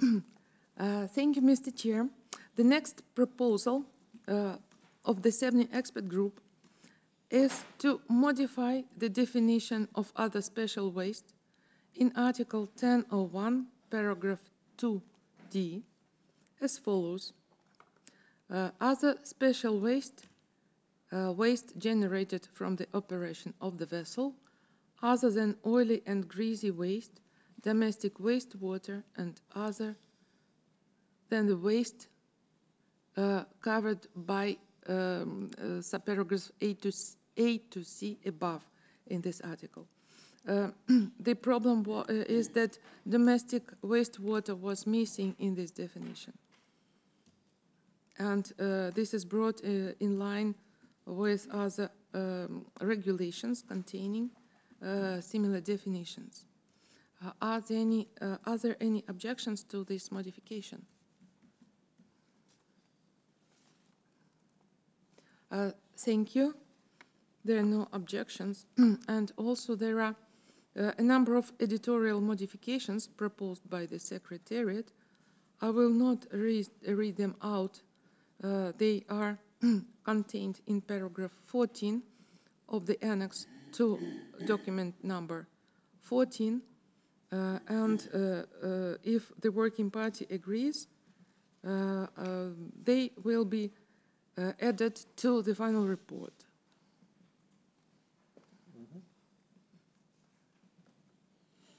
Thank you, Mr. Chair. The next proposal of the SEBNI expert group is to modify the definition of other special waste in Article 1001, paragraph 2d, as follows. Other special waste, waste generated from the operation of the vessel, other than oily and greasy waste, domestic wastewater, and other than the waste covered by subparagraphs A to C above in this article. The problem is that domestic wastewater was missing in this definition. And this is brought in line with other regulations containing similar definitions. Are there any objections to this modification? Thank you. There are no objections. And also there are a number of editorial modifications proposed by the Secretariat. I will not read them out. They are contained in paragraph 14 of the annex to document number 14. And if the working party agrees, they will be added to the final report.